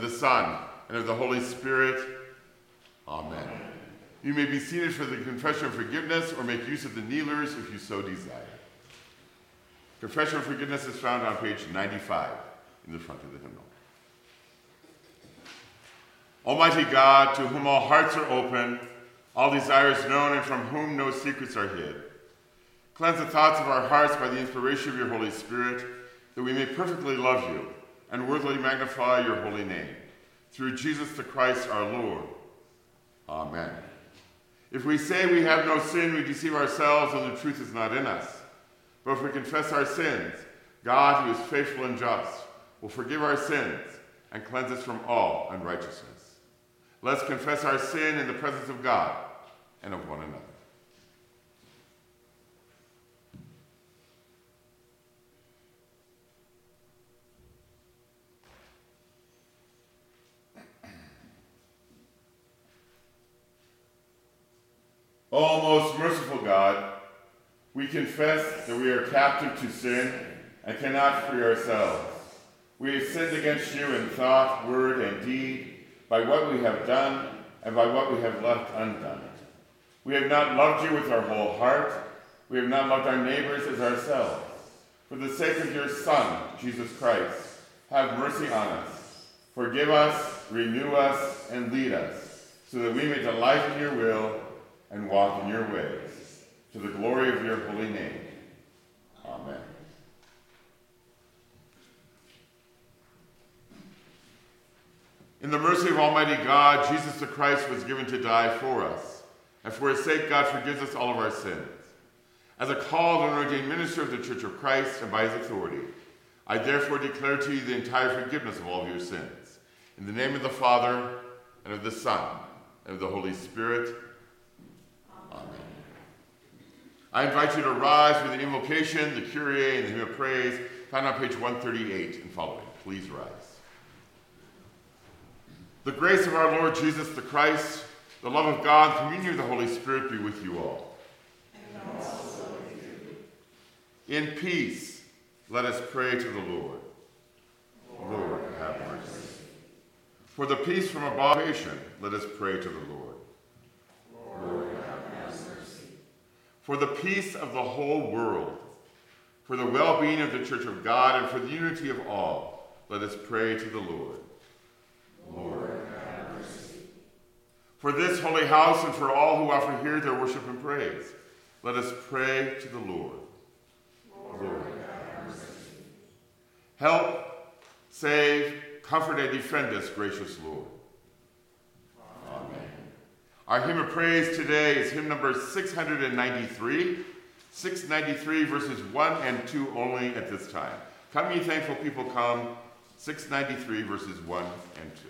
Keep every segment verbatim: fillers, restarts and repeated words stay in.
of the Son, and of the Holy Spirit. Amen. You may be seated for the confession of forgiveness or make use of the kneelers if you so desire. Confession of forgiveness is found on page ninety-five in the front of the hymnal. Almighty God, to whom all hearts are open, all desires known, and from whom no secrets are hid, cleanse the thoughts of our hearts by the inspiration of your Holy Spirit, that we may perfectly love you and worthily magnify your holy name. Through Jesus the Christ our Lord. Amen. If we say we have no sin, we deceive ourselves and the truth is not in us. But if we confess our sins, God, who is faithful and just, will forgive our sins and cleanse us from all unrighteousness. Let's confess our sin in the presence of God and of one another. O most merciful God, we confess that we are captive to sin and cannot free ourselves. We have sinned against you in thought, word, and deed, by what we have done and by what we have left undone. We have not loved you with our whole heart. We have not loved our neighbors as ourselves. For the sake of your Son, Jesus Christ, have mercy on us. Forgive us, renew us, and lead us, so that we may delight in your will and walk in your ways, to the glory of your holy name. Amen. In the mercy of Almighty God, Jesus the Christ was given to die for us, and for his sake God forgives us all of our sins. As a called and ordained minister of the Church of Christ and by his authority, I therefore declare to you the entire forgiveness of all of your sins. In the name of the Father, and of the Son, and of the Holy Spirit. Amen. I invite you to rise for the invocation, the Kyrie, and the hymn of praise, found on page one thirty-eight and following. Please rise. The grace of our Lord Jesus the Christ, the love of God, communion of the Holy Spirit be with you all. And also with you. In peace, let us pray to the Lord. Lord, Lord have mercy. For the peace from above nation, let us pray to the Lord. Lord, have mercy. For the peace of the whole world, for the well-being of the Church of God, and for the unity of all, let us pray to the Lord. Lord, have mercy. For this holy house and for all who offer here their worship and praise, let us pray to the Lord. Lord, Lord have mercy. Help, save, comfort, and defend us, gracious Lord. Amen. Our hymn of praise today is hymn number six ninety-three, six ninety-three verses one and two only at this time. Come, ye thankful people, come, six ninety-three verses one and two.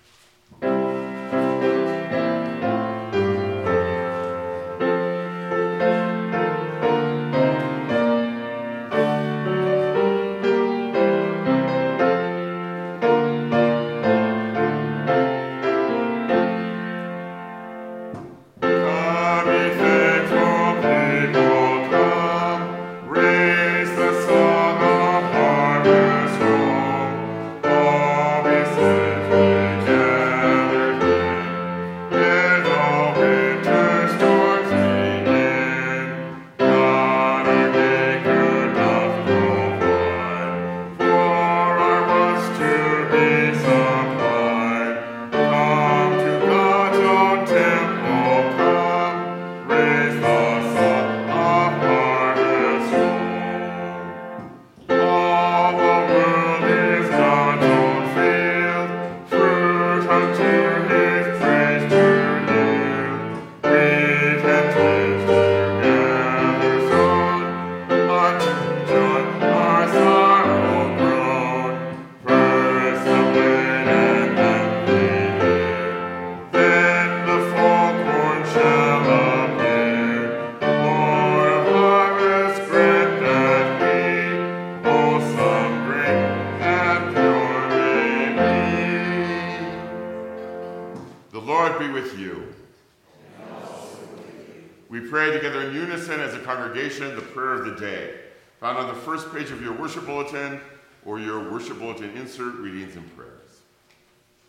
The prayer of the day, found on the first page of your worship bulletin or your worship bulletin insert, readings and prayers.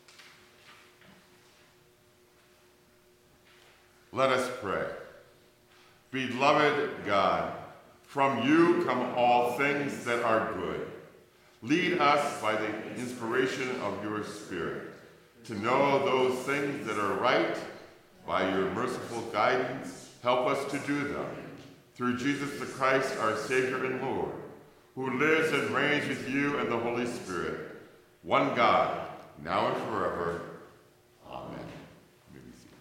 Let us pray. Beloved God, from you come all things that are good. Lead us by the inspiration of your Spirit to know those things that are right. By your merciful guidance, help us to do them. Through Jesus the Christ, our Savior and Lord, who lives and reigns with you and the Holy Spirit, one God, now and forever. Amen. You may be seated.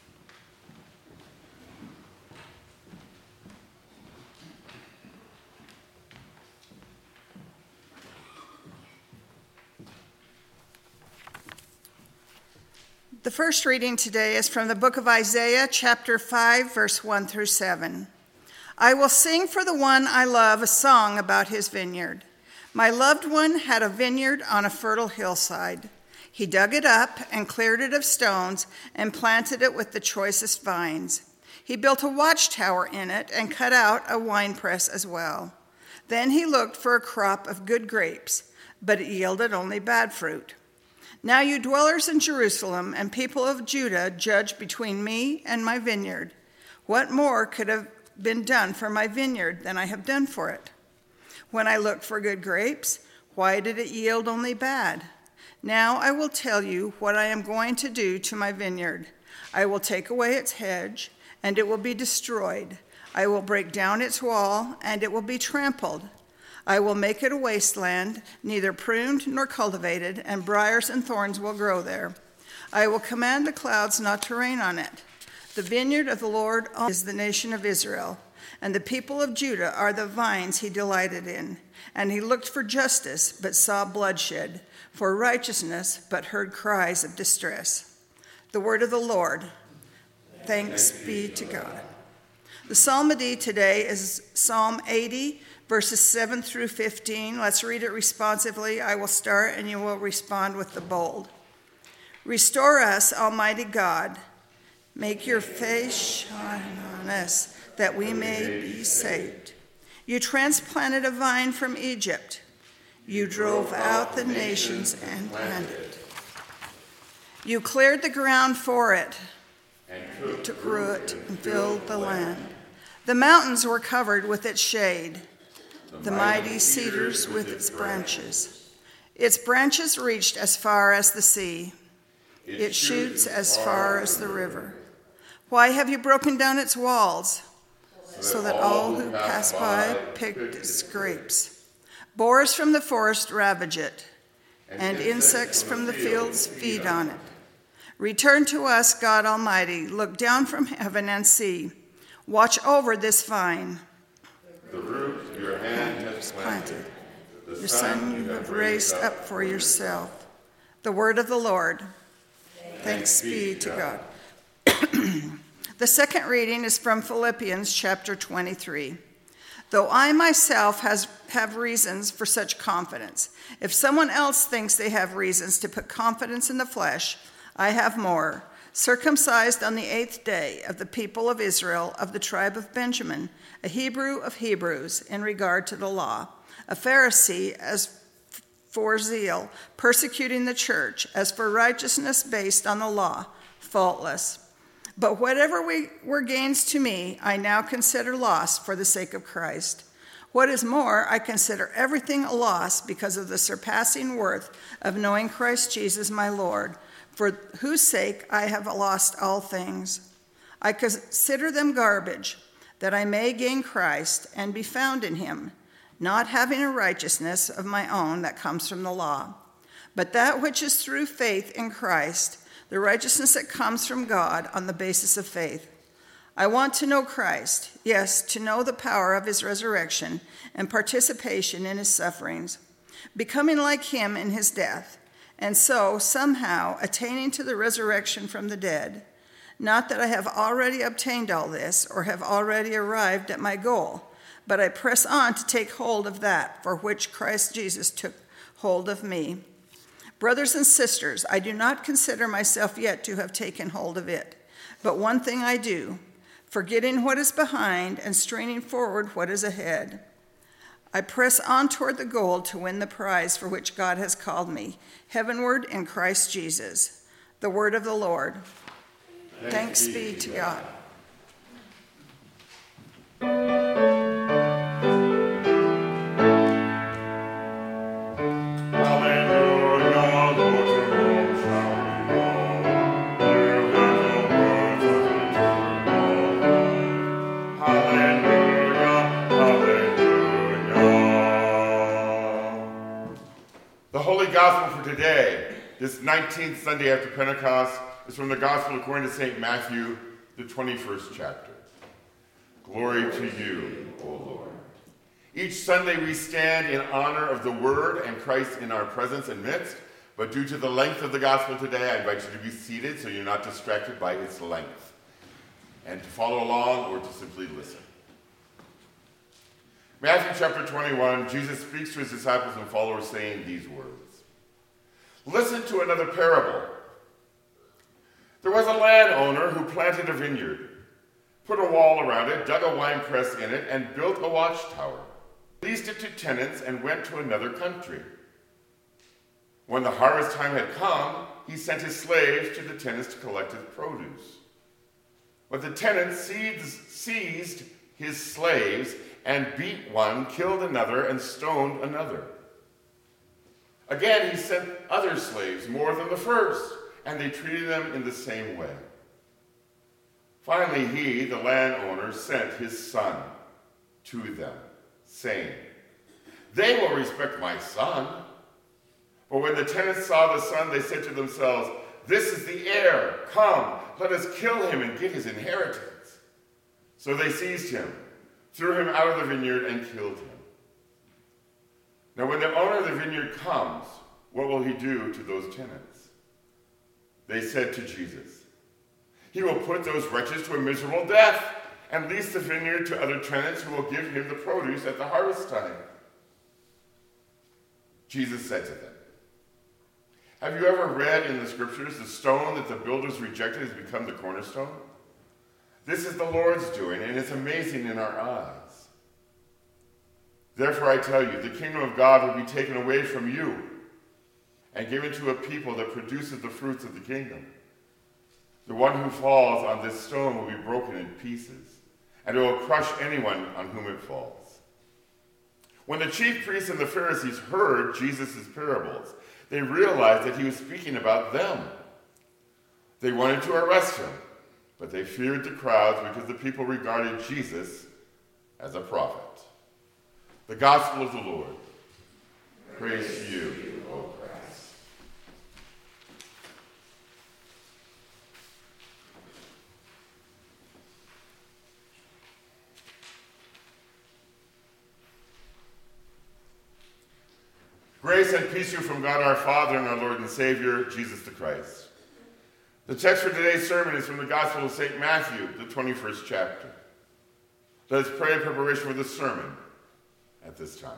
The first reading today is from the book of Isaiah, chapter five, verse one through seven. I will sing for the one I love a song about his vineyard. My loved one had a vineyard on a fertile hillside. He dug it up and cleared it of stones and planted it with the choicest vines. He built a watchtower in it and cut out a winepress as well. Then he looked for a crop of good grapes, but it yielded only bad fruit. Now you dwellers in Jerusalem and people of Judah judge between me and my vineyard. What more could have been done for my vineyard than I have done for it? When I looked for good grapes, why did it yield only bad? Now I will tell you what I am going to do to my vineyard. I will take away its hedge, and it will be destroyed. I will break down its wall, and it will be trampled. I will make it a wasteland, neither pruned nor cultivated, and briars and thorns will grow there. I will command the clouds not to rain on it. The vineyard of the Lord is the nation of Israel, and the people of Judah are the vines he delighted in. And he looked for justice, but saw bloodshed, for righteousness, but heard cries of distress. The word of the Lord. Thanks be to God. The psalmody today is Psalm eighty, verses seven through fifteen. Let's read it responsively. I will start, and you will respond with the bold. Restore us, Almighty God. Make your face shine on us, that we may be saved. You transplanted a vine from Egypt. You drove out the nations and planted it. You cleared the ground for it, and took root and filled the land. The mountains were covered with its shade, the mighty cedars with its branches. Its branches reached as far as the sea. It shoots as far as the river. Why have you broken down its walls, so that all who pass by picked its grapes? Boars from the forest ravage it, and insects from the fields feed on it. Return to us, God Almighty. Look down from heaven and see. Watch over this vine. The root your hand has planted, your son you have raised up for yourself. The word of the Lord. Thanks be to God. The second reading is from Philippians chapter twenty-three. Though I myself has, have reasons for such confidence, if someone else thinks they have reasons to put confidence in the flesh, I have more. Circumcised on the eighth day of the people of Israel, of the tribe of Benjamin, a Hebrew of Hebrews in regard to the law, a Pharisee as for zeal, persecuting the church, as for righteousness based on the law, faultless. But whatever we were gains to me, I now consider loss for the sake of Christ. What is more, I consider everything a loss because of the surpassing worth of knowing Christ Jesus my Lord, for whose sake I have lost all things. I consider them garbage, that I may gain Christ and be found in him, not having a righteousness of my own that comes from the law, but that which is through faith in Christ, the righteousness that comes from God on the basis of faith. I want to know Christ, yes, to know the power of his resurrection and participation in his sufferings, becoming like him in his death, and so somehow attaining to the resurrection from the dead. Not that I have already obtained all this or have already arrived at my goal, but I press on to take hold of that for which Christ Jesus took hold of me. Brothers and sisters, I do not consider myself yet to have taken hold of it, but one thing I do, forgetting what is behind and straining forward what is ahead. I press on toward the goal to win the prize for which God has called me, heavenward in Christ Jesus. The word of the Lord. Thanks, Thanks be to God. This nineteenth Sunday after Pentecost is from the Gospel according to Saint Matthew, the twenty-first chapter. Glory to you, O Lord. Each Sunday we stand in honor of the Word and Christ in our presence and midst, but due to the length of the Gospel today, I invite you to be seated so you're not distracted by its length, and to follow along or to simply listen. Matthew chapter twenty-one, Jesus speaks to his disciples and followers saying these words. Listen to another parable. There was a landowner who planted a vineyard, put a wall around it, dug a winepress in it, and built a watchtower. Leased it to tenants and went to another country. When the harvest time had come, he sent his slaves to the tenants to collect his produce. But the tenants seized his slaves and beat one, killed another, and stoned another. Again, he sent other slaves, more than the first, and they treated them in the same way. Finally, he, the landowner, sent his son to them, saying, "They will respect my son." But when the tenants saw the son, they said to themselves, "This is the heir. Come, let us kill him and get his inheritance." So they seized him, threw him out of the vineyard, and killed him. Now when the owner of the vineyard comes, what will he do to those tenants? They said to Jesus, "He will put those wretches to a miserable death and lease the vineyard to other tenants who will give him the produce at the harvest time." Jesus said to them, "Have you ever read in the scriptures, the stone that the builders rejected has become the cornerstone? This is the Lord's doing, and it's amazing in our eyes. Therefore I tell you, the kingdom of God will be taken away from you and given to a people that produces the fruits of the kingdom. The one who falls on this stone will be broken in pieces, and it will crush anyone on whom it falls." When the chief priests and the Pharisees heard Jesus' parables, they realized that he was speaking about them. They wanted to arrest him, but they feared the crowds because the people regarded Jesus as a prophet. The Gospel of the Lord. Praise to you, O Christ. Grace and peace to you from God our Father and our Lord and Savior, Jesus the Christ. The text for today's sermon is from the Gospel of Saint Matthew, the twenty-first chapter. Let us pray in preparation for this sermon at this time.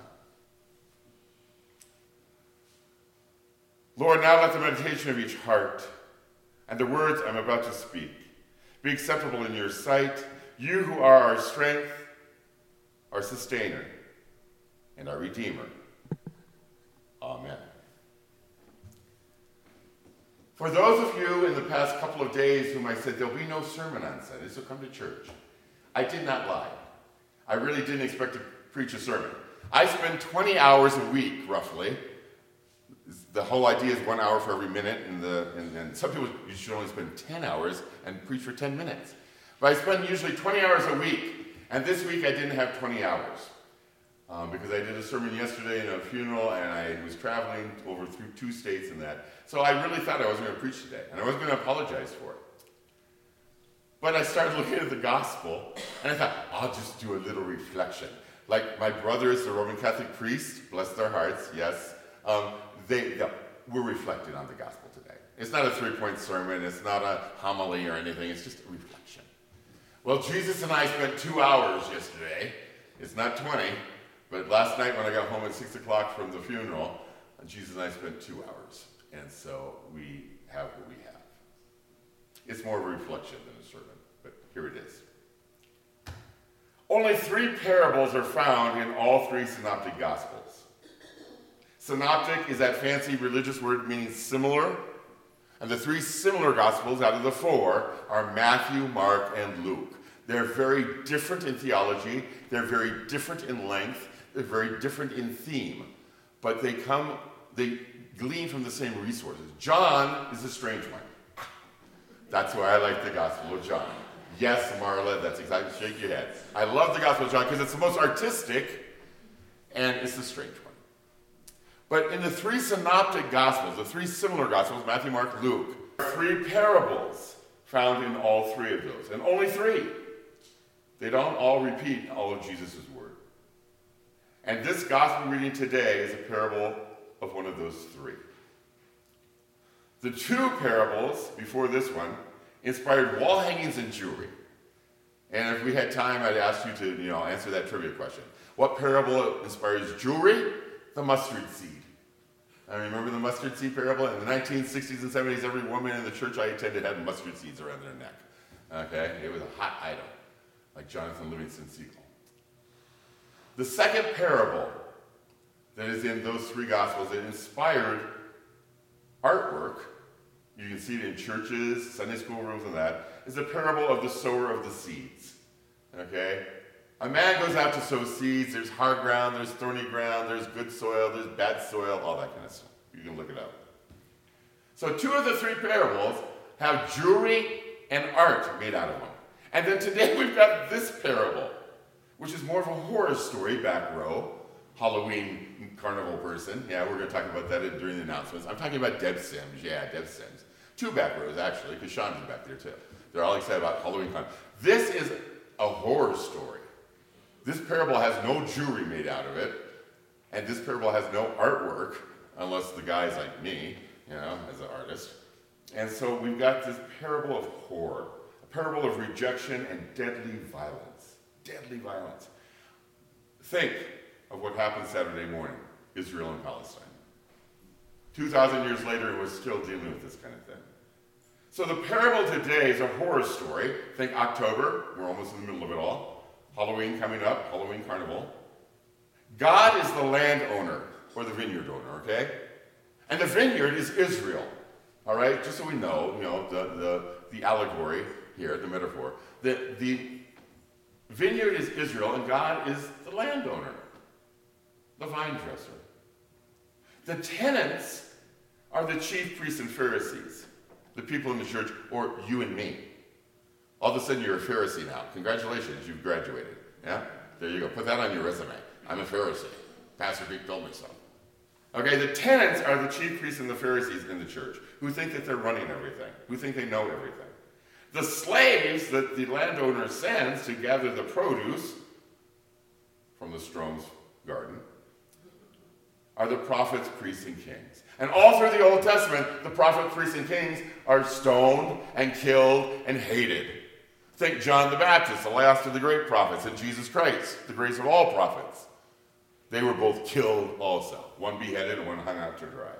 Lord, now let the meditation of each heart and the words I'm about to speak be acceptable in your sight, you who are our strength, our sustainer, and our redeemer. Amen. For those of you in the past couple of days whom I said there'll be no sermon on Sunday, so come to church, I did not lie. I really didn't expect to preach a sermon. I spend twenty hours a week, roughly. The whole idea is one hour for every minute, and, the, and, and some people you should only spend ten hours and preach for ten minutes. But I spend usually twenty hours a week, and this week I didn't have twenty hours. Um, because I did a sermon yesterday in a funeral, and I was traveling over through two states and that. So I really thought I wasn't going to preach today, and I wasn't going to apologize for it. But I started looking at the gospel, and I thought, I'll just do a little reflection. Like my brothers, the Roman Catholic priests, bless their hearts, yes, um, they, they we're reflecting on the gospel today. It's not a three-point sermon, it's not a homily or anything, it's just a reflection. Well, Jesus and I spent two hours yesterday. It's not twenty. But last night when I got home at six o'clock from the funeral, Jesus and I spent two hours. And so we have what we have. It's more of a reflection than a sermon, but here it is. Only three parables are found in all three synoptic gospels. Synoptic is that fancy religious word meaning similar. And the three similar gospels out of the four are Matthew, Mark, and Luke. They're very different in theology. They're very different in length. They're very different in theme, but they come, they glean from the same resources. John is a strange one. That's why I like the Gospel of John. Yes, Marla, that's exactly, shake your head. I love the Gospel of John because it's the most artistic and it's the strange one. But in the three synoptic gospels, the three similar gospels, Matthew, Mark, Luke, three parables found in all three of those, and only three. They don't all repeat all of Jesus' word. And this gospel reading today is a parable of one of those three. The two parables before this one inspired wall hangings and jewelry. And if we had time, I'd ask you to, you know, answer that trivia question. What parable inspires jewelry? The mustard seed. I remember the mustard seed parable. In the nineteen sixties and seventies, every woman in the church I attended had mustard seeds around their neck. Okay? It was a hot item, like Jonathan Livingston Seagull. The second parable that is in those three gospels that inspired artwork, you can see it in churches, Sunday school rooms and that, is the parable of the sower of the seeds. Okay? A man goes out to sow seeds. There's hard ground, there's thorny ground, there's good soil, there's bad soil, all that kind of stuff. You can look it up. So two of the three parables have jewelry and art made out of them. And then today we've got this parable, which is more of a horror story, back row, Halloween carnival person. Yeah, we're going to talk about that during the announcements. I'm talking about Deb Sims. Yeah, Deb Sims. Two back rows, actually, because Sean's back there, too. They're all excited about Halloween carnival. This is a horror story. This parable has no jewelry made out of it, and this parable has no artwork, unless the guy's like me, you know, as an artist. And so we've got this parable of horror, a parable of rejection and deadly violence. Deadly violence. Think of what happened Saturday morning, Israel and Palestine. two thousand years later, we're still dealing with this kind of thing. So the parable today is a horror story. Think October, we're almost in the middle of it all. Halloween coming up, Halloween carnival. God is the landowner, or the vineyard owner, okay? And the vineyard is Israel, all right? Just so we know, you know, the, the, the allegory here, the metaphor. The, the vineyard is Israel, and God is the landowner, the vine dresser. The tenants are the chief priests and Pharisees, the people in the church, or you and me. All of a sudden, you're a Pharisee now. Congratulations, you've graduated. Yeah? There you go. Put that on your resume. I'm a Pharisee. Pastor Pete told me so. Okay, the tenants are the chief priests and the Pharisees in the church who think that they're running everything, who think they know everything. The slaves that the landowner sends to gather the produce from the Strom's garden are the prophets, priests, and kings. And all through the Old Testament, the prophets, priests, and kings are stoned and killed and hated. Think John the Baptist, the last of the great prophets, and Jesus Christ, the greatest of all prophets. They were both killed also. One beheaded and one hung out to dry.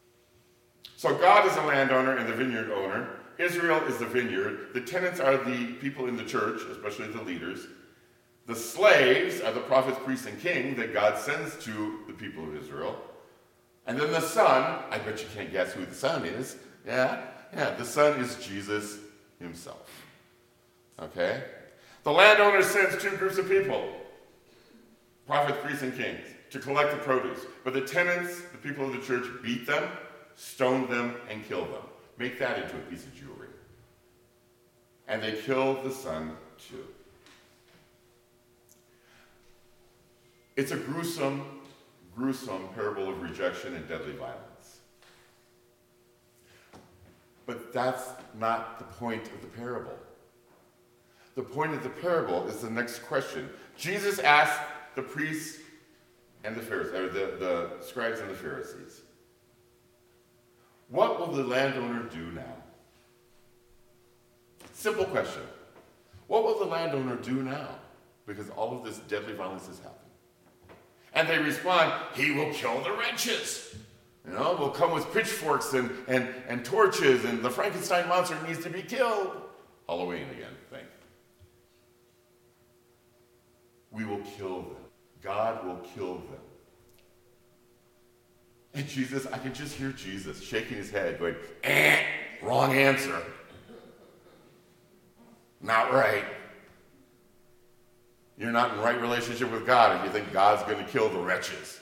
So God is the landowner and the vineyard owner. Israel is the vineyard. The tenants are the people in the church, especially the leaders. The slaves are the prophets, priests, and king that God sends to the people of Israel. And then the son, I bet you can't guess who the son is. Yeah, yeah, the son is Jesus himself. Okay? The landowner sends two groups of people, prophets, priests, and kings, to collect the produce. But the tenants, the people of the church, beat them, stone them, and kill them. Make that into a piece of jewelry. And they kill the son too. It's a gruesome, gruesome parable of rejection and deadly violence. But that's not the point of the parable. The point of the parable is the next question. Jesus asked the priests and the Pharisees, or the, the scribes and the Pharisees, what will the landowner do now? Simple question. What will the landowner do now? Because all of this deadly violence has happened. And they respond, he will kill the wretches. You know, we'll come with pitchforks and, and, and torches, and the Frankenstein monster needs to be killed. Halloween again, think. We will kill them. God will kill them. And Jesus, I can just hear Jesus shaking his head, going, eh, wrong answer. Not right. You're not in right relationship with God if you think God's going to kill the wretches.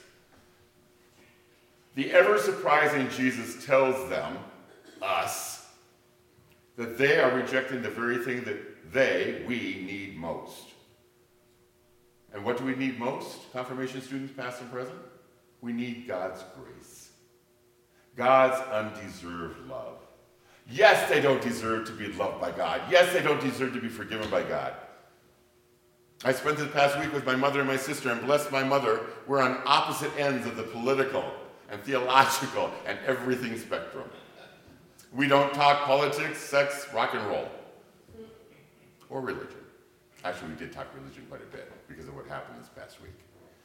The ever-surprising Jesus tells them, us, that they are rejecting the very thing that they, we, need most. And what do we need most, confirmation students, past and present? We need God's grace. God's undeserved love. Yes, they don't deserve to be loved by God. Yes, they don't deserve to be forgiven by God. I spent this past week with my mother and my sister, and bless my mother, we're on opposite ends of the political and theological and everything spectrum. We don't talk politics, sex, rock and roll, or religion. Actually, we did talk religion quite a bit because of what happened this past week.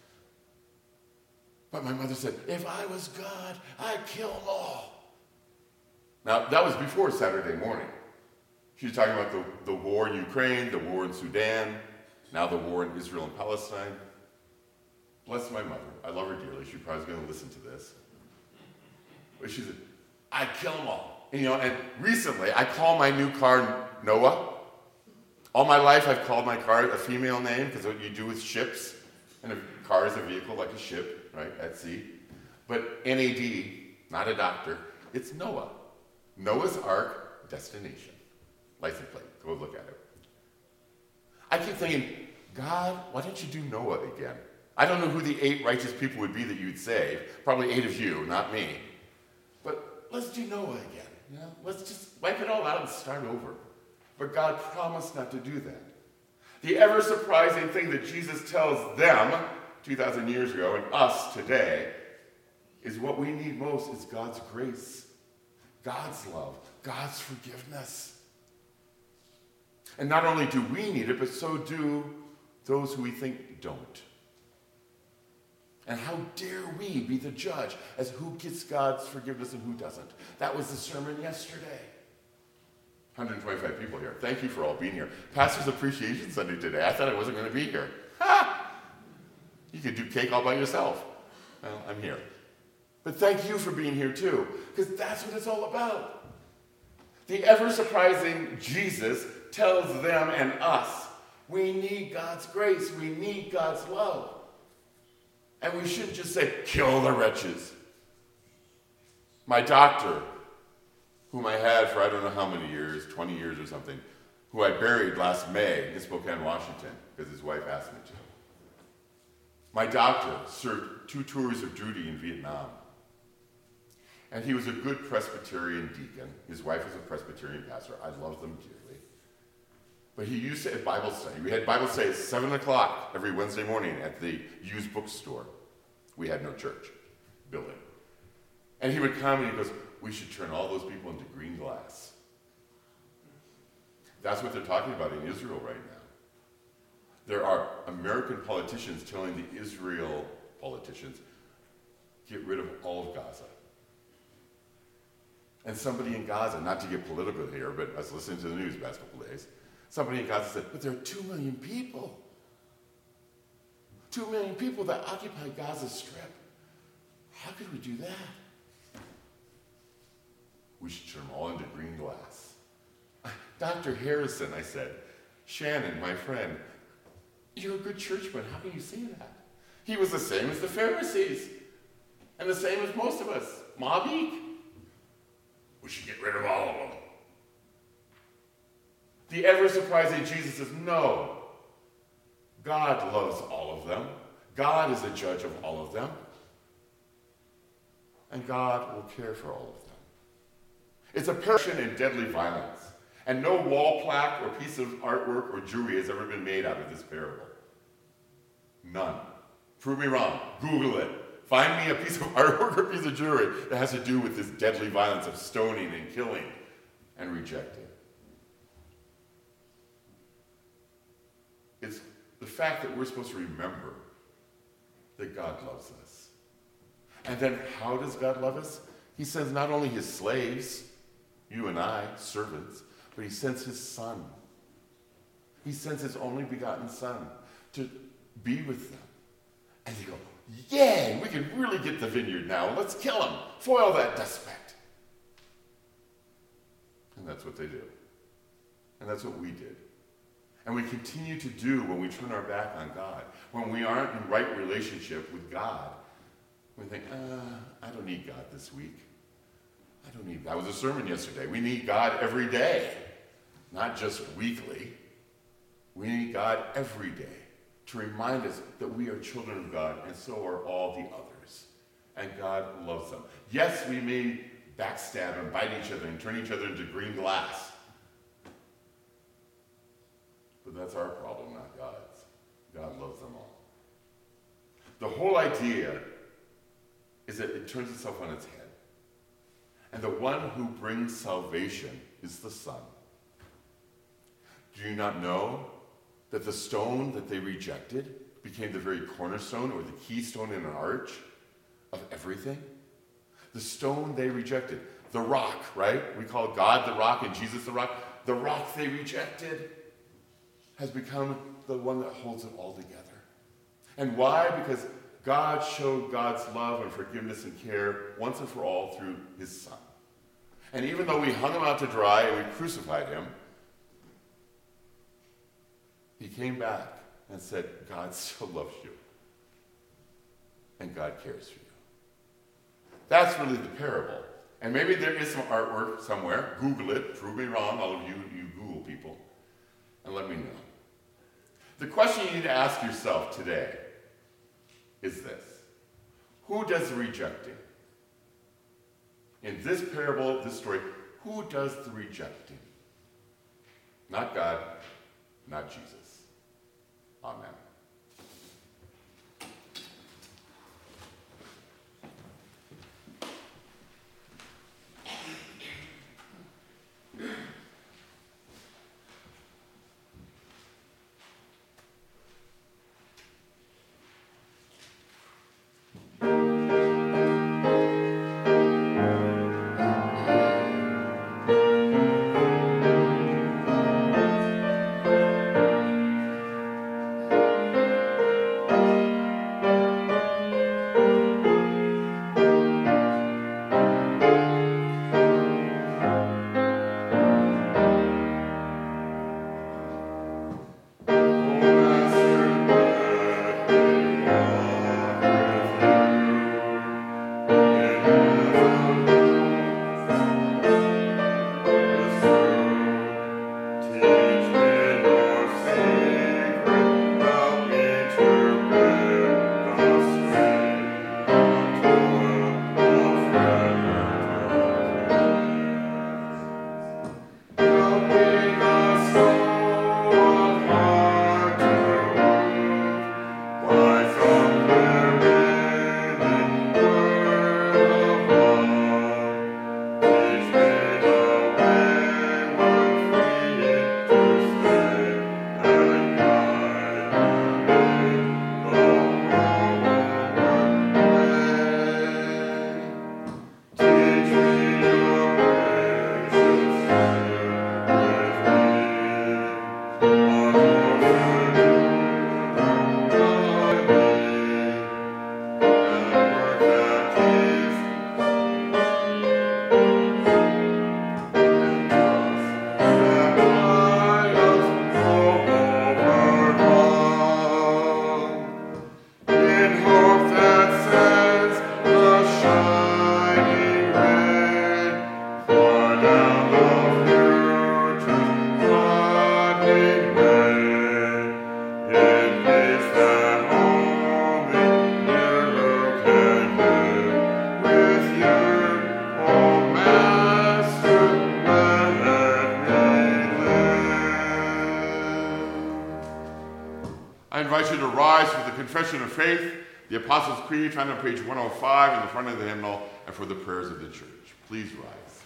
But my mother said, if I was God, I'd kill them all. Now, that was before Saturday morning. She was talking about the, the war in Ukraine, the war in Sudan, now the war in Israel and Palestine. Bless my mother. I love her dearly. She's probably going to listen to this. But she said, I'd kill them all. And, you know, and recently, I call my new car Noah. All my life, I've called my car a female name because what you do with ships, and a car is a vehicle like a ship, right, at sea. But N A D, not a doctor, it's Noah. Noah's Ark destination. License plate. Go look at it. I keep thinking, God, why don't you do Noah again? I don't know who the eight righteous people would be that you'd save. Probably eight of you, not me. But let's do Noah again. You know? Let's just wipe it all out and start over. But God promised not to do that. The ever-surprising thing that Jesus tells them two thousand years ago and us today is what we need most is God's grace, God's love, God's forgiveness. And not only do we need it, but so do those who we think don't. And how dare we be the judge as who gets God's forgiveness and who doesn't? That was the sermon yesterday. one hundred twenty-five people here. Thank you for all being here. Pastor's Appreciation Sunday today. I thought I wasn't going to be here. Ha! You could do cake all by yourself. Well, I'm here. But thank you for being here too, because that's what it's all about. The ever-surprising Jesus tells them and us, we need God's grace, we need God's love. And we shouldn't just say, kill the wretches. My doctor, whom I had for I don't know how many years, twenty years or something, who I buried last May in Spokane, Washington, because his wife asked me to. My doctor served two tours of duty in Vietnam. And he was a good Presbyterian deacon. His wife was a Presbyterian pastor. I love them dearly. But he used to at Bible study. We had Bible study at seven o'clock every Wednesday morning at the used bookstore. We had no church building. And he would come and he goes, we should turn all those people into green glass. That's what they're talking about in Israel right now. There are American politicians telling the Israel politicians, get rid of all of Gaza. And somebody in Gaza, not to get political here, but I was listening to the news the past couple of days, somebody in Gaza said, but there are two million people. Two million people that occupy Gaza Strip. How could we do that? We should turn them all into green glass. Doctor Harrison, I said, Shannon, my friend, you're a good churchman. How can you say that? He was the same as the Pharisees. And the same as most of us. Mobby? We should get rid of all of them. The ever-surprising Jesus says, no. God loves all of them. God is the judge of all of them. And God will care for all of them. It's a passion in deadly violence. And no wall plaque or piece of artwork or jewelry has ever been made out of this parable. None. Prove me wrong. Google it. Find me a piece of artwork or piece of jewelry that has to do with this deadly violence of stoning and killing and rejecting. It's the fact that we're supposed to remember that God loves us. And then how does God love us? He sends not only his slaves, you and I, servants, but he sends his son. He sends his only begotten son to be with them. And they go, yay, we can really get the vineyard now. Let's kill him. Foil that despot. And that's what they do. And that's what we did. And we continue to do when we turn our back on God. When we aren't in right relationship with God, we think, uh, I don't need God this week. I don't need, that was a sermon yesterday. We need God every day, not just weekly. We need God every day to remind us that we are children of God, and so are all the others. and God loves them. Yes, we may backstab and bite each other and turn each other into green glass. But that's our problem, not God's. God loves them all. The whole idea is that it turns itself on its head. And the one who brings salvation is the Son. Do you not know that the stone that they rejected became the very cornerstone or the keystone in an arch of everything? The stone they rejected, the rock, right? We call God the rock and Jesus the rock. The rock they rejected has become the one that holds it all together. And why? Because God showed God's love and forgiveness and care once and for all through his Son. And even though we hung him out to dry and we crucified him, he came back and said, God still loves you. And God cares for you. That's really the parable. And maybe there is some artwork somewhere. Google it. Prove me wrong, all of you, you Google people. And let me know. The question you need to ask yourself today is this. Who does the rejecting? In this parable, this story, who does the rejecting? Not God, not Jesus. Amen. I invite you to rise for the confession of faith, the Apostles' Creed, found on page one oh five in the front of the hymnal, and for the prayers of the church. Please rise.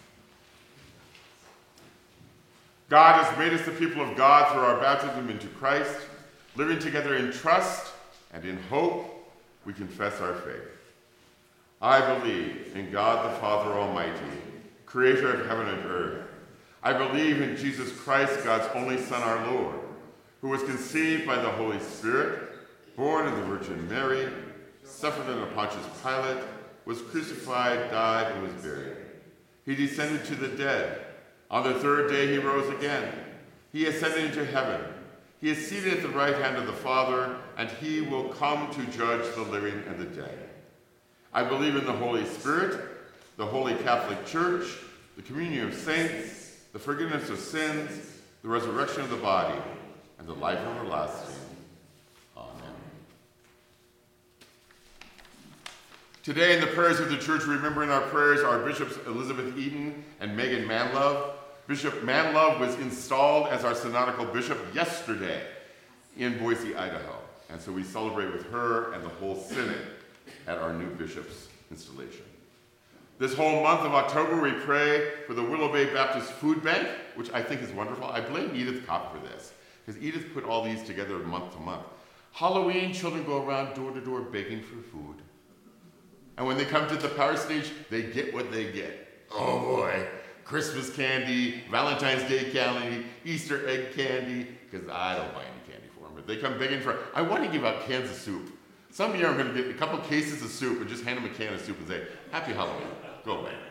God has made us the people of God through our baptism into Christ. Living together in trust and in hope, we confess our faith. I believe in God the Father Almighty, creator of heaven and earth. I believe in Jesus Christ, God's only Son, our Lord, who was conceived by the Holy Spirit, born of the Virgin Mary, suffered under Pontius Pilate, was crucified, died, and was buried. He descended to the dead. On the third day he rose again. He ascended into heaven. He is seated at the right hand of the Father, and he will come to judge the living and the dead. I believe in the Holy Spirit, the Holy Catholic Church, the communion of saints, the forgiveness of sins, the resurrection of the body, and the life everlasting. Amen. Today in the prayers of the church, remember in our prayers our bishops Elizabeth Eden and Megan Manlove. Bishop Manlove was installed as our synodical bishop yesterday in Boise, Idaho. And so we celebrate with her and the whole synod at our new bishop's installation. This whole month of October, we pray for the Willow Bay Baptist Food Bank, which I think is wonderful. I blame Edith Kopp for this, because Edith put all these together month to month. Halloween, children go around door to door begging for food. And when they come to the power stage, they get what they get. Oh boy, Christmas candy, Valentine's Day candy, Easter egg candy, because I don't buy any candy for them, but they come begging for, I want to give out cans of soup. Some year I'm going to get a couple cases of soup and just hand them a can of soup and say, Happy Halloween, go away.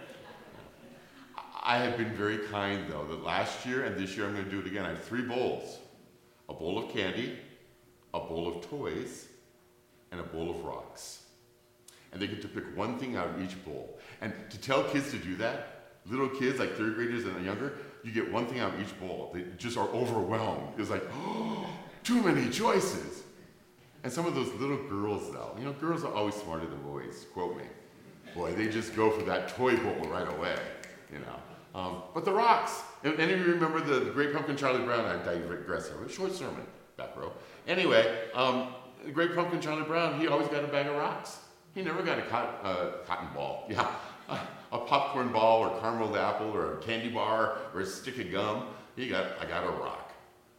I have been very kind though, that last year and this year I'm going to do it again. I have three bowls, a bowl of candy, a bowl of toys, and a bowl of rocks. And they get to pick one thing out of each bowl. And to tell kids to do that, little kids like third graders and younger, you get one thing out of each bowl. They just are overwhelmed. It's like, oh, too many choices. And some of those little girls though, you know, girls are always smarter than boys, quote me. Boy, they just go for that toy bowl right away, you know. Um, but the rocks, and any of you remember the, the Great Pumpkin Charlie Brown? I digress here, a short sermon, back row. Anyway, um, the Great Pumpkin Charlie Brown, he always got a bag of rocks. He never got a cot, uh, cotton ball, yeah, a, a popcorn ball or caramel apple or a candy bar or a stick of gum. He got, I got a rock.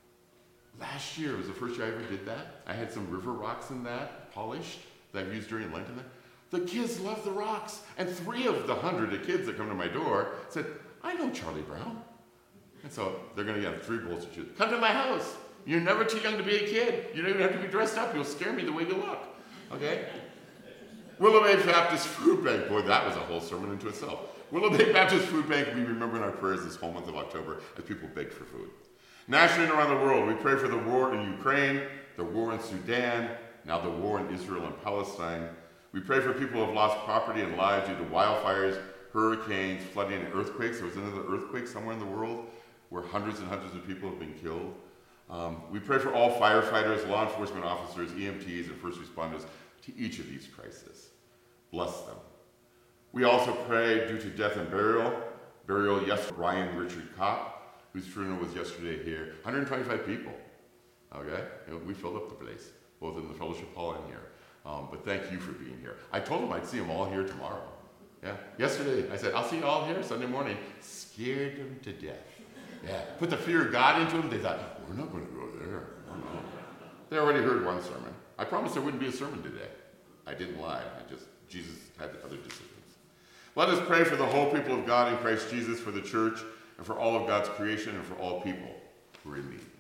Last year was the first year I ever did that. I had some river rocks in that, polished, that I've used during Lent. The kids love the rocks. And three of the hundred of kids that come to my door said, I know Charlie Brown. And so they're going to get three bowls to choose. Come to my house. You're never too young to be a kid. You don't even have to be dressed up. You'll scare me the way you look. Okay? Willow Bay Baptist Food Bank. Boy, that was a whole sermon into itself. Willow Bay Baptist Food Bank, we remember in our prayers this whole month of October as people beg for food. Nationally and around the world, we pray for the war in Ukraine, the war in Sudan, now the war in Israel and Palestine. We pray for people who have lost property and lives due to wildfires, hurricanes, flooding, and earthquakes. There was another earthquake somewhere in the world where hundreds and hundreds of people have been killed. Um, we pray for all firefighters, law enforcement officers, E M Ts, and first responders to each of these crises. Bless them. We also pray due to death and burial, burial yesterday, Ryan Richard Kopp, whose funeral was yesterday here. one hundred twenty-five people, okay? We filled up the place, both in the fellowship hall and here. Um, but thank you for being here. I told them I'd see them all here tomorrow. Yeah, yesterday I said, I'll see you all here Sunday morning. Scared them to death. Yeah, put the fear of God into them. They thought, we're not going to go there. Oh, no. They already heard one sermon. I promised there wouldn't be a sermon today. I didn't lie. I just, Jesus had other decisions. Let us pray for the whole people of God in Christ Jesus, for the church, and for all of God's creation, and for all people who are in need.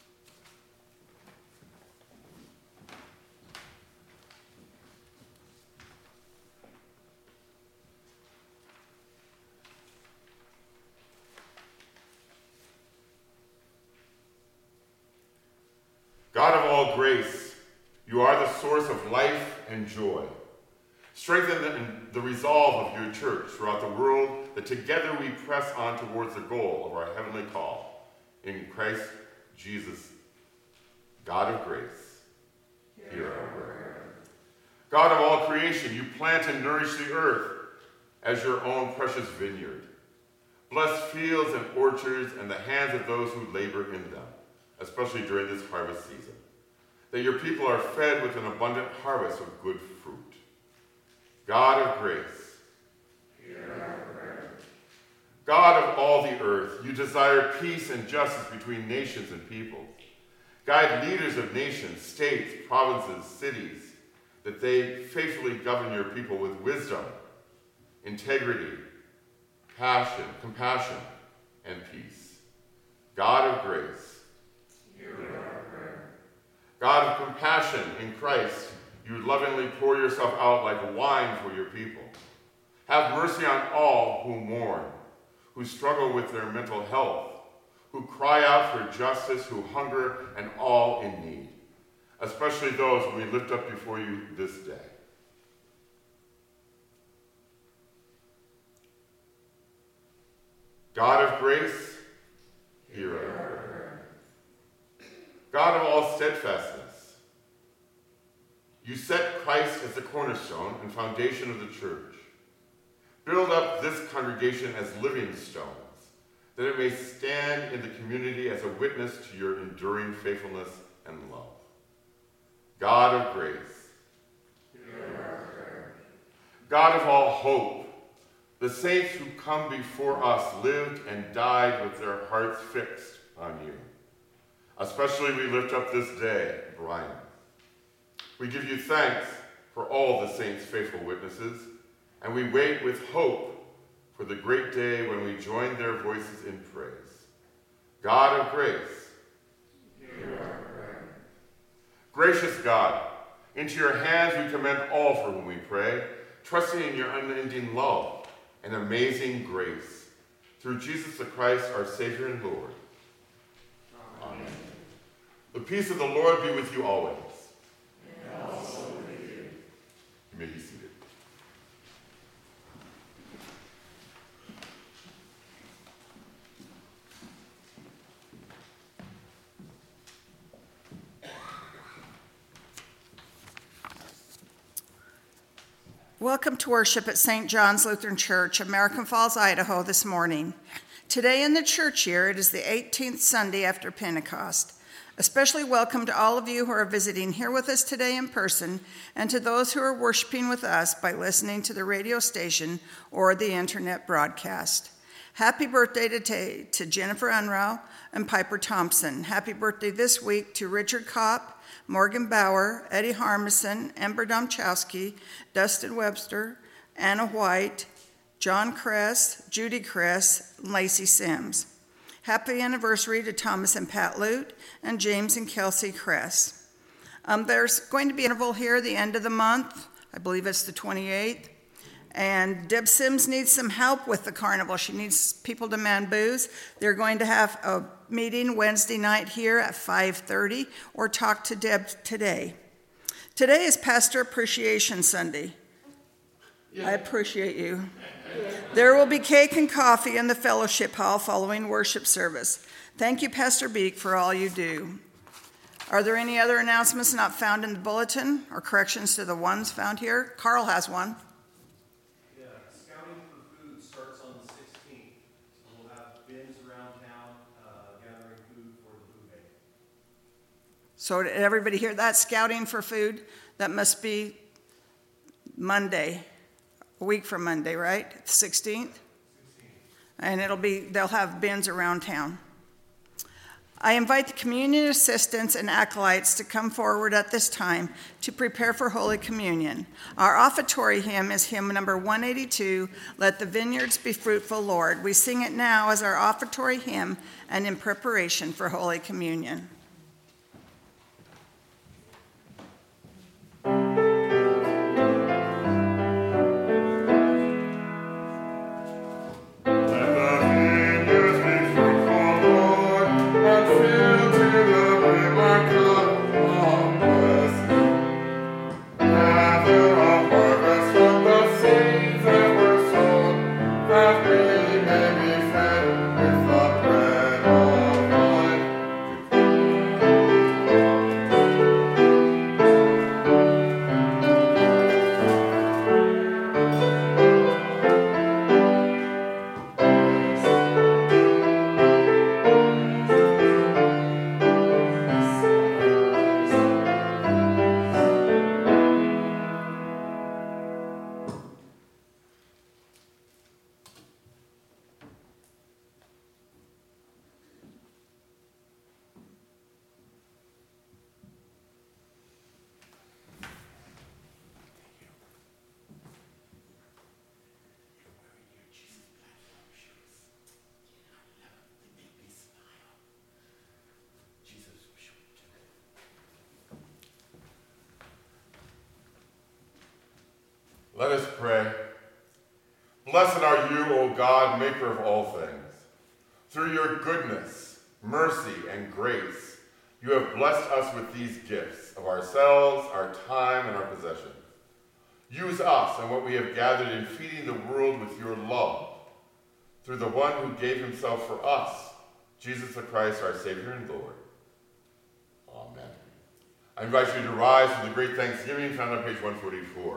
God of all grace, you are the source of life and joy. Strengthen the, the resolve of your church throughout the world, that together we press on towards the goal of our heavenly call. In Christ Jesus, God of grace, hear our prayer. God of all creation, you plant and nourish the earth as your own precious vineyard. Bless fields and orchards and the hands of those who labor in them, especially during this harvest season, that your people are fed with an abundant harvest of good fruit. God of grace, hear our prayer. God of all the earth, you desire peace and justice between nations and peoples. Guide leaders of nations, states, provinces, cities, that they faithfully govern your people with wisdom, integrity, passion, compassion, and peace. God of grace, hear our prayer. God of compassion in Christ, you lovingly pour yourself out like wine for your people. Have mercy on all who mourn, who struggle with their mental health, who cry out for justice, who hunger, and all in need, especially those we lift up before you this day. God of grace, hear our prayer. God of all steadfastness, You set Christ as the cornerstone and foundation of the church. Build up this congregation as living stones, that it may stand in the community as a witness to your enduring faithfulness and love. God of grace, God of all hope, the saints who come before us lived and died with their hearts fixed on you. Especially we lift up this day, Brian. We give you thanks for all the saints' faithful witnesses, and we wait with hope for the great day when we join their voices in praise. God of grace, hear our prayer. Gracious God, into your hands we commend all for whom we pray, trusting in your unending love and amazing grace. Through Jesus the Christ, our Savior and Lord. Amen. Amen. The peace of the Lord be with you always. And also with you. You may be seated. Welcome to worship at Saint John's Lutheran Church, American Falls, Idaho this morning. Today in the church year, it is the eighteenth Sunday after Pentecost. Especially welcome to all of you who are visiting here with us today in person, and to those who are worshiping with us by listening to the radio station or the internet broadcast. Happy birthday today to Jennifer Unruh and Piper Thompson. Happy birthday this week to Richard Kopp, Morgan Bauer, Eddie Harmison, Ember Domchowski, Dustin Webster, Anna White, John Kress, Judy Kress, and Lacey Sims. Happy anniversary to Thomas and Pat Lute and James and Kelsey Kress. Um, there's going to be an interval here at the end of the month. I believe it's the twenty-eighth. And Deb Sims needs some help with the carnival. She needs people to man booze. They're going to have a meeting Wednesday night here at five thirty, or talk to Deb today. Today is Pastor Appreciation Sunday. Yeah. I appreciate you. Yeah. There will be cake and coffee in the fellowship hall following worship service. Thank you, Pastor Beek, for all you do. Are there any other announcements not found in the bulletin or corrections to the ones found here? Carl has one. So did everybody hear that? Scouting for food? That must be Monday, a week from Monday, right? The sixteenth? And it'll be, they'll have bins around town. I invite the communion assistants and acolytes to come forward at this time to prepare for Holy Communion. Our offertory hymn is hymn number one eighty-two, Let the Vineyards Be Fruitful, Lord. We sing it now as our offertory hymn and in preparation for Holy Communion. Let us pray. Blessed are you, O God, maker of all things. Through your goodness, mercy, and grace, you have blessed us with these gifts of ourselves, our time, and our possessions. Use us and what we have gathered in feeding the world with your love, through the one who gave himself for us, Jesus the Christ, our Savior and Lord. Amen. I invite you to rise for the great thanksgiving found on page one forty-four.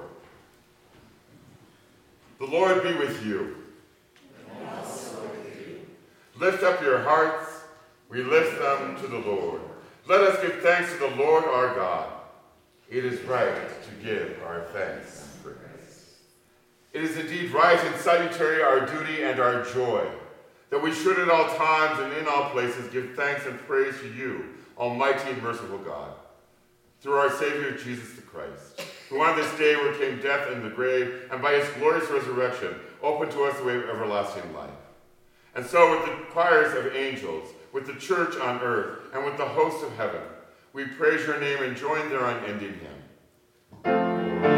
The Lord be with you. And also with you. Lift up your hearts. We lift them to the Lord. Let us give thanks to the Lord our God. It is right to give our thanks and praise. It is indeed right and salutary, our duty and our joy, that we should at all times and in all places give thanks and praise to you, almighty and merciful God, through our Savior Jesus the Christ, who on this day overcame death and the grave, and by his glorious resurrection opened to us the way of everlasting life. And so with the choirs of angels, with the church on earth, and with the hosts of heaven, we praise your name and join their unending hymn.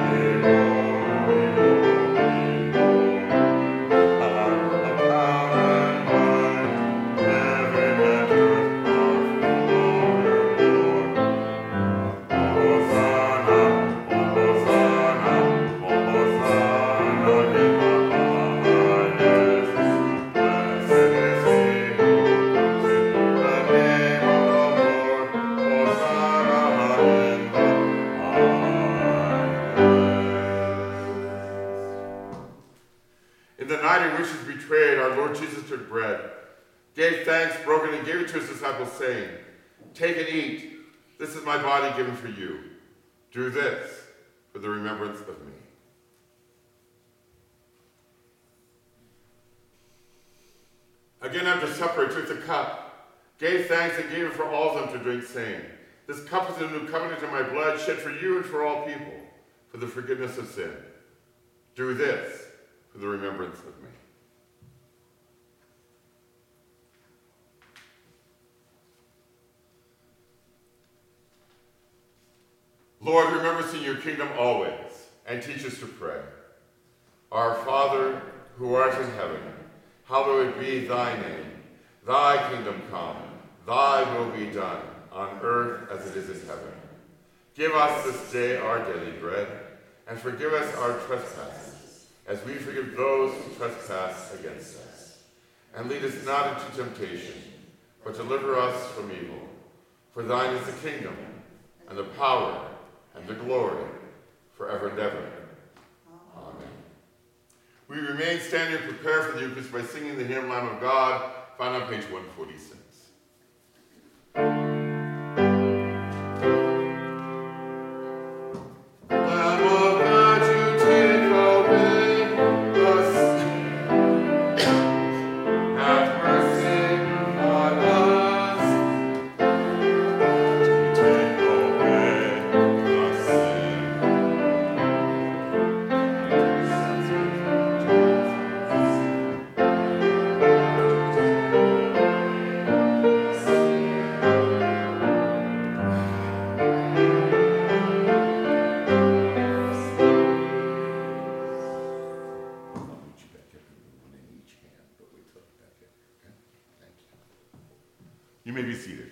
Gave thanks, broken, and gave it to his disciples, saying, "Take and eat. This is my body given for you. Do this for the remembrance of me." Again, after supper, he took the cup, gave thanks, and gave it for all of them to drink, saying, "This cup is the new covenant in my blood, shed for you and for all people, for the forgiveness of sin. Do this for the remembrance of me." Lord, remember us in your kingdom always, and teach us to pray. Our Father, who art in heaven, hallowed be thy name. Thy kingdom come, thy will be done, on earth as it is in heaven. Give us this day our daily bread, and forgive us our trespasses, as we forgive those who trespass against us. And lead us not into temptation, but deliver us from evil. For thine is the kingdom, and the power, and the glory, forever and ever. Amen. We remain standing prepared for the Eucharist by singing the hymn Lamb of God, found on page one forty-six. You may be seated.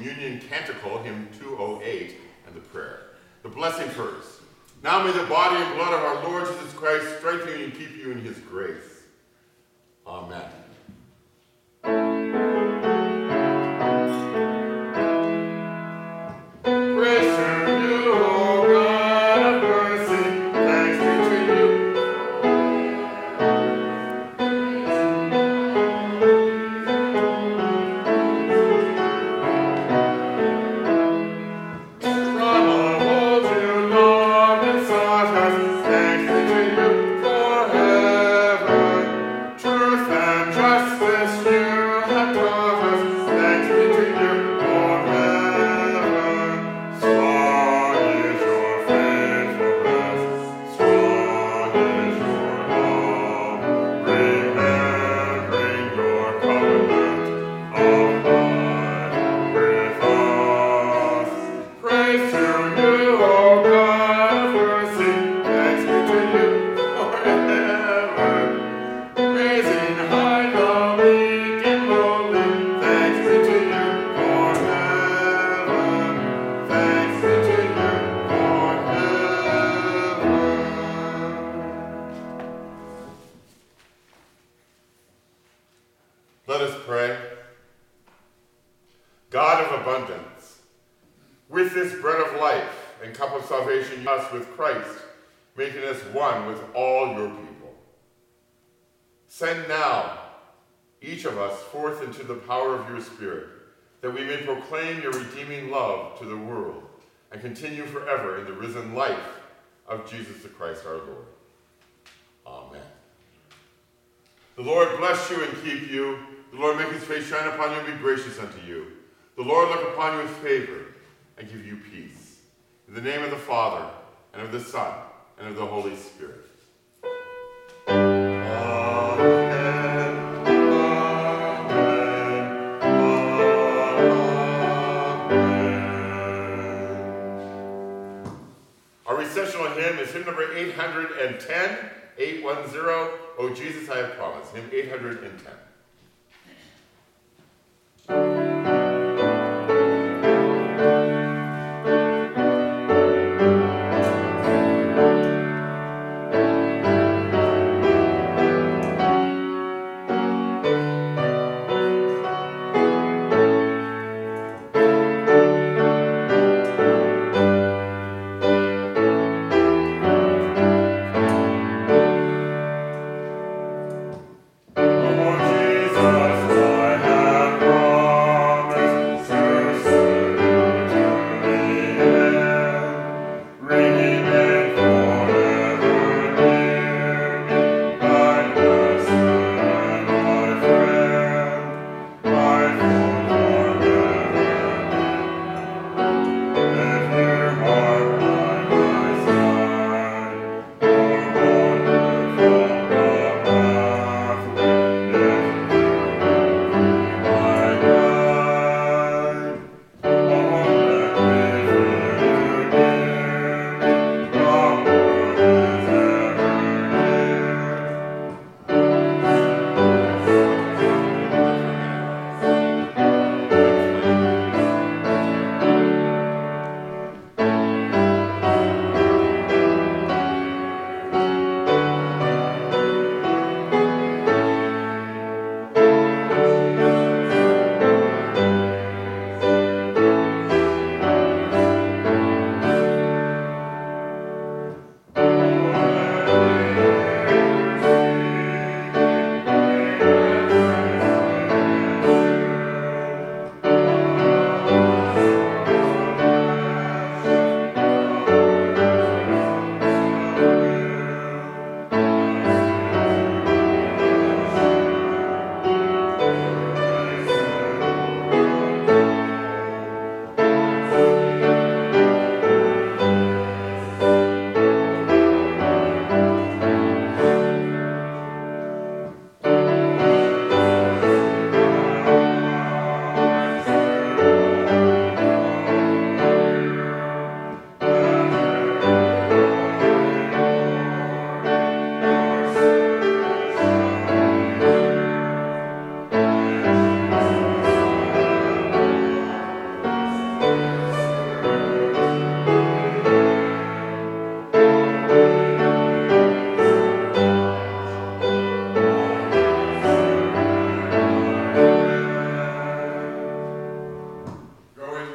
communion canticle, hymn two oh eight, and the prayer. The blessing first. Now may the body and blood of our Lord Jesus Christ strengthen you and keep you in his grace. Amen. Praise to you, O God of mercy. Thanks be to you. From of old you loved and sought us. Thanks be to you forever. Truth and justice you have taught us. Thanks be to you forever. Strong is your faithfulness. Strong is your love. Remembering your covenant of love with us. Praise to you, O God of mercy. Thanks be to you forever. Praising high the meek and lowly. Thanks be to you forever. Thanks be to you forever. Let us pray. God of abundance, with this bread of life and cup of salvation, you us with Christ, making us one with all your people. Send now each of us forth into the power of your Spirit, that we may proclaim your redeeming love to the world and continue forever in the risen life of Jesus the Christ our Lord. Amen. The Lord bless you and keep you. The Lord make his face shine upon you and be gracious unto you. The Lord look upon you with favor and give you peace. In the name of the Father, and of the Son, and of the Holy Spirit. Amen. Amen. Amen. Our recessional hymn is hymn number eight hundred ten, eight one zero, O Jesus I Have Promised, hymn eight hundred ten. Oh, Jesus.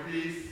peace.